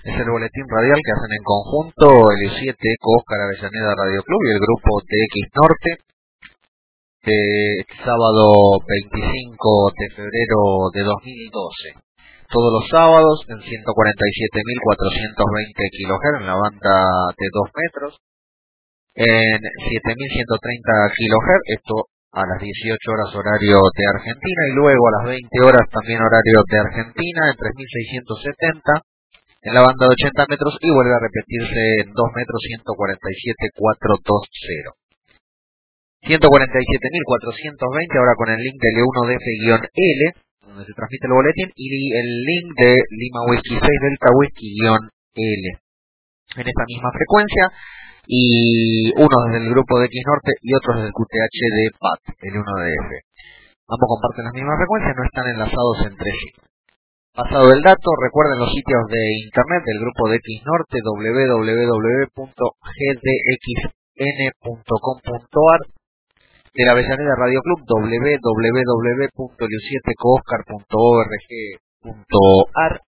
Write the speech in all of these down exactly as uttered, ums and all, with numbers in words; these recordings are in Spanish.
Es el boletín radial que hacen en conjunto el I siete Eco Oscar Avellaneda Radio Club y el grupo T X Norte. Eh, este sábado veinticinco de febrero de dos mil doce. Todos los sábados en ciento cuarenta y siete mil cuatrocientos veinte kilohertz en la banda de dos metros. En siete mil ciento treinta kilohertz, esto a las dieciocho horas horario de Argentina, y luego a las veinte horas también horario de Argentina en tres mil seiscientos setenta en la banda de ochenta metros, y vuelve a repetirse en dos metros ciento cuarenta y siete mil cuatrocientos veinte. ciento cuarenta y siete mil cuatrocientos veinte ahora con el link de L uno D F-L, donde se transmite el boletín, y el link de Lima Whisky seis Delta Whisky-L en esta misma frecuencia, y uno desde el grupo de X Norte y otros desde el Q T H de P A T, el uno D F. Ambos comparten las mismas frecuencias, no están enlazados entre sí. Pasado el dato, recuerden los sitios de internet del grupo de X Norte, w w w punto g d x n punto com punto a r, de la Avellaneda Radio Club, w w w punto l siete cooscar punto org punto a r,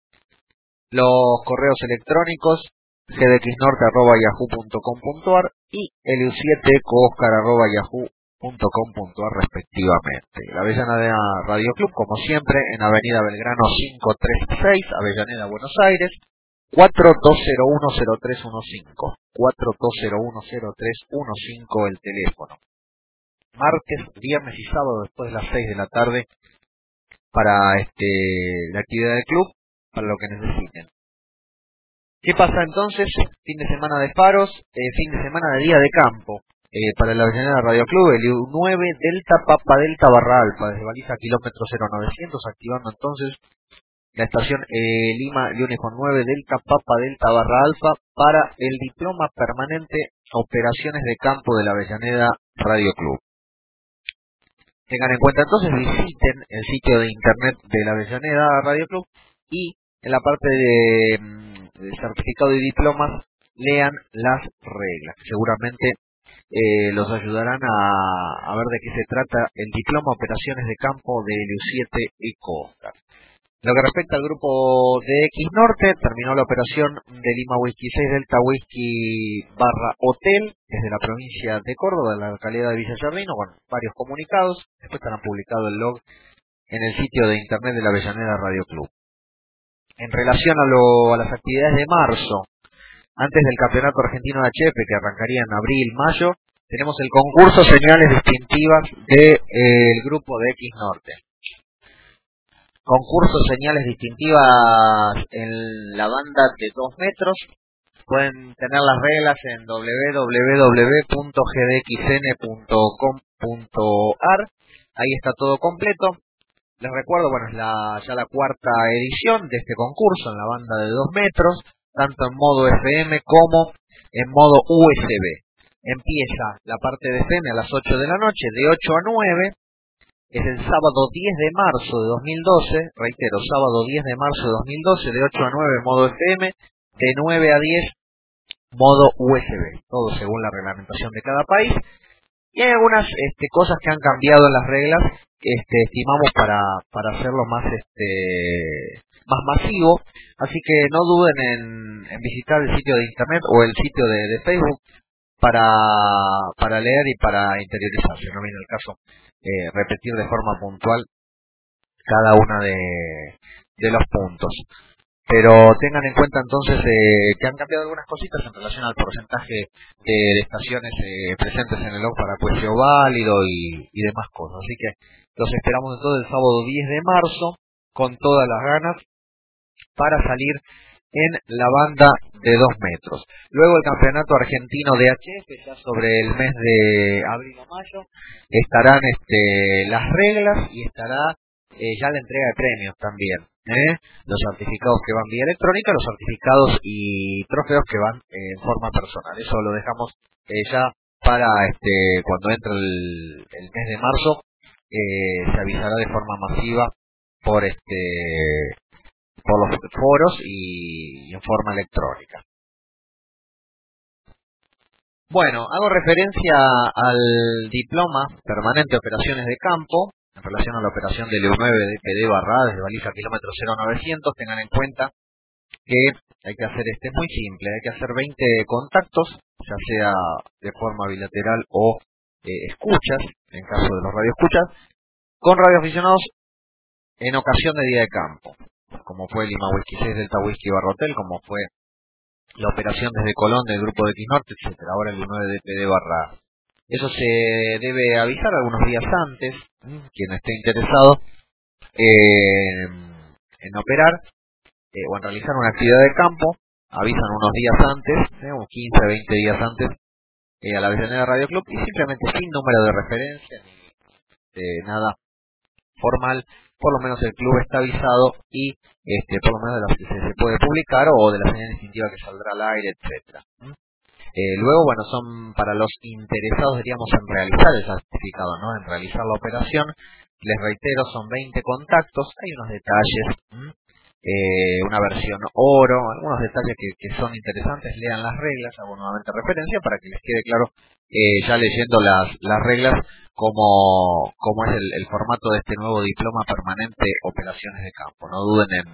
los correos electrónicos g d x norte arroba yahoo punto com punto a r y l siete cooscar arroba yahoo punto com punto a r respectivamente. La Avellaneda Radio Club, como siempre, en Avenida Belgrano quinientos treinta y seis, Avellaneda, Buenos Aires, cuatro dos cero uno cero tres uno cinco, cuatro dos cero uno cero tres uno cinco el teléfono. Martes, viernes y sábado después de las seis de la tarde para este la actividad del club, para lo que necesiten. ¿Qué pasa entonces? Fin de semana de faros, eh, fin de semana de día de campo. Eh, para la Avellaneda Radio Club, el U nueve Delta Papa Delta barra Alfa, desde baliza kilómetro cero novecientos, activando entonces la estación eh, Lima Uniform nueve Delta Papa Delta barra Alfa para el diploma permanente Operaciones de Campo de la Avellaneda Radio Club. Tengan en cuenta entonces, visiten el sitio de internet de la Avellaneda Radio Club y en la parte de, de certificado y diplomas lean las reglas. Seguramente Eh, los ayudarán a, a ver de qué se trata el diploma Operaciones de Campo de L U siete Eco Oscar. Lo que respecta al grupo de X Norte, terminó la operación de Lima Whisky seis Delta Whisky barra Hotel desde la provincia de Córdoba, de la localidad de Villa Giardino, con varios comunicados. Después estarán publicado el log en el sitio de internet de la Avellaneda Radio Club. En relación a, lo, a las actividades de marzo, antes del Campeonato Argentino de H F, que arrancaría en abril-mayo, tenemos el concurso Señales Distintivas del de, eh, grupo de X Norte. Concurso Señales Distintivas en la banda de dos metros. Pueden tener las reglas en w w w punto g d x n punto com punto a r. Ahí está todo completo. Les recuerdo, bueno, es la, ya la cuarta edición de este concurso en la banda de dos metros. Tanto en modo F M como en modo U S B. Empieza la parte de F M a las ocho de la noche, de ocho a nueve, es el sábado diez de marzo de dos mil doce, reitero, sábado diez de marzo de dos mil doce, de ocho a nueve modo F M, de nueve a diez modo U S B, todo según la reglamentación de cada país. Y hay algunas este, cosas que han cambiado en las reglas, este, estimamos para, para hacerlo más este más masivo, así que no duden en, en visitar el sitio de internet o el sitio de, de Facebook para, para leer y para interiorizarse. No viene el caso eh, repetir de forma puntual cada una de, de los puntos. Pero tengan en cuenta entonces eh, que han cambiado algunas cositas en relación al porcentaje de, de estaciones eh, presentes en el log para juicio válido y, y demás cosas. Así que los esperamos entonces el sábado diez de marzo con todas las ganas para salir en la banda de dos metros. Luego el Campeonato Argentino de H F, ya sobre el mes de abril o mayo, estarán este, las reglas y estará eh, ya la entrega de premios también. ¿eh? Los certificados que van vía electrónica, los certificados y trofeos que van eh, en forma personal. Eso lo dejamos eh, ya para este, cuando entre el, el mes de marzo, eh, se avisará de forma masiva por este por los foros y en forma electrónica. Bueno, hago referencia al diploma permanente de operaciones de campo en relación a la operación del E U nueve de P D barra desde baliza kilómetro cero novecientos. Tengan en cuenta que hay que hacer este, es muy simple, hay que hacer veinte contactos, ya sea de forma bilateral o eh, escuchas, en caso de los radioescuchas, con radioaficionados en ocasión de día de campo, como fue Lima Whisky seis Delta Whisky Barrotel, como fue la operación desde Colón del grupo de X-Norte, etcétera. Ahora el nueve D P D barra. Eso se debe avisar algunos días antes, ¿m? Quien esté interesado eh, en operar eh, o en realizar una actividad de campo, avisan unos días antes, eh, unos quince, veinte días antes, eh, a la Avellaneda Radio Club, y simplemente sin número de referencia, ni eh, nada formal, por lo menos el club está avisado y este por lo menos de las que se, se puede publicar o de la señal distintiva que saldrá al aire, etcétera. ¿Mm? Eh, luego, bueno, son para los interesados, diríamos, en realizar el certificado, ¿no? En realizar la operación. Les reitero, son veinte contactos, hay unos detalles, ¿m? eh, una versión oro, algunos detalles que, que son interesantes, lean las reglas, hago nuevamente referencia para que les quede claro, eh, ya leyendo las, las reglas, cómo, cómo es el, el formato de este nuevo diploma permanente Operaciones de Campo. No duden en,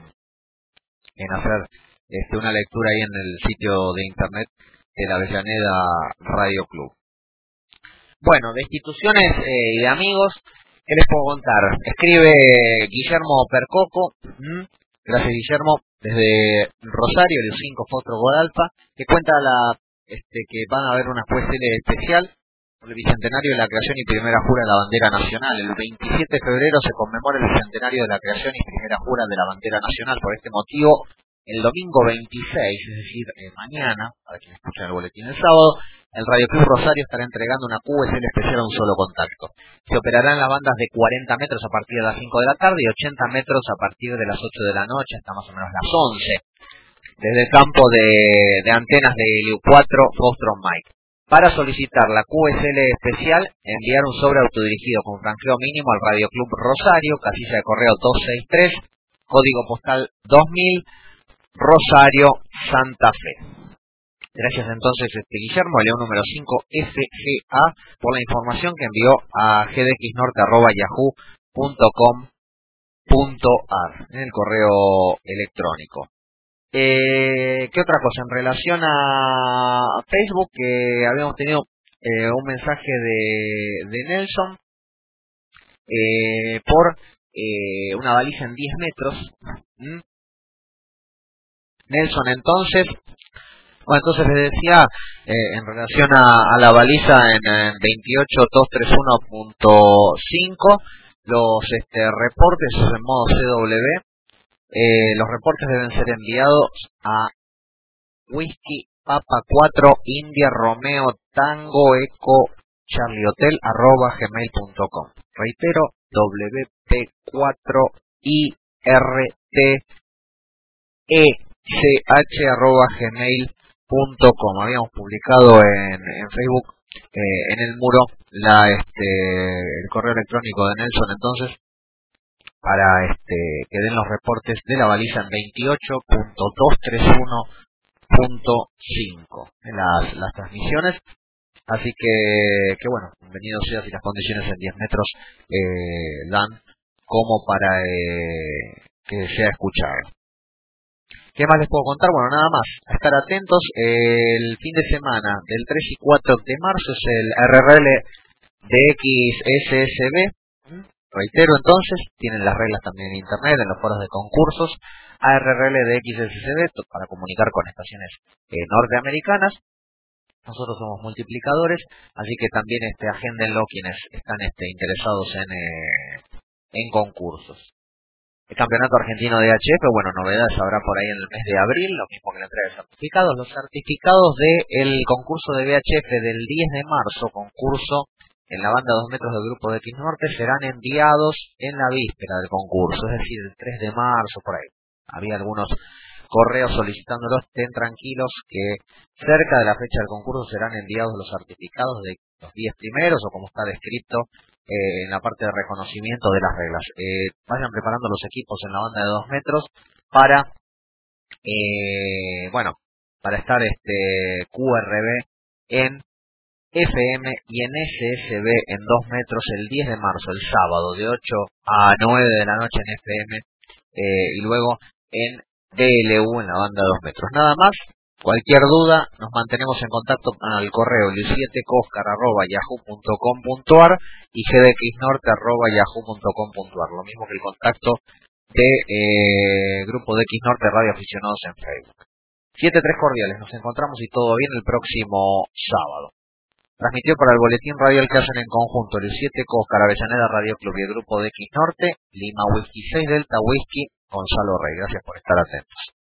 en hacer este, una lectura ahí en el sitio de internet de la Avellaneda Radio Club. Bueno, de instituciones eh, y de amigos, ¿qué les puedo contar? Escribe Guillermo Percoco, ¿m? Gracias Guillermo, desde Rosario, el cinco Fostro Godalpa, que cuenta la este que van a haber una Q S L especial por el bicentenario de la creación y primera jura de la bandera nacional. El veintisiete de febrero se conmemora el bicentenario de la creación y primera jura de la bandera nacional. Por este motivo, el domingo veintiséis, es decir, eh, mañana, para quienes escuchan el boletín el sábado, el Radio Club Rosario estará entregando una Q S L especial a un solo contacto. Se operarán las bandas de cuarenta metros a partir de las cinco de la tarde y ochenta metros a partir de las ocho de la noche hasta más o menos las once. Desde el campo de, de antenas de Helios cuatro Fostrom Mike. Para solicitar la Q S L especial, enviar un sobre autodirigido con franqueo mínimo al Radio Club Rosario, casilla de correo doscientos sesenta y tres, código postal dos mil, Rosario, Santa Fe. Gracias entonces, este Guillermo, León número cinco F G A, por la información que envió a g d x norte arroba yahoo punto com punto a r en el correo electrónico. Eh, ¿Qué otra cosa? En relación a Facebook, que habíamos tenido eh, un mensaje de, de Nelson eh, por eh, una baliza en diez metros. ¿Mm? Nelson, entonces, bueno, entonces les decía, eh, en relación a, a la baliza en, en veintiocho mil doscientos treinta y uno punto cinco, los este, reportes en modo C W, eh, los reportes deben ser enviados a Whisky Papa cuatro India Romeo Tango Eco Charlie Hotel arroba gmail punto com. Reitero, W P cuatro I R T E C H arroba gmail punto com. Habíamos publicado en, en Facebook, eh, en el muro, la este el correo electrónico de Nelson, entonces, para este que den los reportes de la baliza en veintiocho punto doscientos treinta y uno punto cinco en las, las transmisiones. Así que, que bueno, bienvenido sea si las condiciones en diez metros eh, dan como para eh, que sea escuchado. ¿Qué más les puedo contar? Bueno, nada más, a estar atentos. El fin de semana del tres y cuatro de marzo es el R R L de X S S B. Reitero entonces, tienen las reglas también en internet, en los foros de concursos. A R R L de X S S B para comunicar con estaciones eh, norteamericanas. Nosotros somos multiplicadores, así que también este agéndenlo quienes están este, interesados en, eh, en concursos. El Campeonato Argentino de H F, bueno, novedades habrá por ahí en el mes de abril, lo mismo que la entrega de certificados. Los certificados del concurso de V H F del diez de marzo, concurso en la banda dos metros del grupo de X Norte, serán enviados en la víspera del concurso, es decir, el tres de marzo, por ahí. Había algunos correos solicitándolos, estén tranquilos que cerca de la fecha del concurso serán enviados los certificados de los diez primeros, o como está descrito eh, en la parte de reconocimiento de las reglas. Eh, vayan preparando los equipos en la banda de dos metros para, eh, bueno, para estar este Q R B en F M y en S S B en dos metros el diez de marzo, el sábado, de ocho a nueve de la noche en F M, eh, y luego en B L U en la banda de dos metros. Nada más, cualquier duda, nos mantenemos en contacto al correo l siete coscar arroba yahoo punto com punto ar y g d x norte arroba yahoo punto com punto ar, lo mismo que el contacto de eh, Grupo de X Norte Radio Aficionados en Facebook. siete tres cordiales, nos encontramos y todo bien el próximo sábado. Transmitió para el boletín radial que hacen en conjunto el siete Coscar, Avellaneda Radio Club y el Grupo de X Norte, Lima Whisky seis Delta Whisky, Gonzalo Rey. Gracias por estar atentos.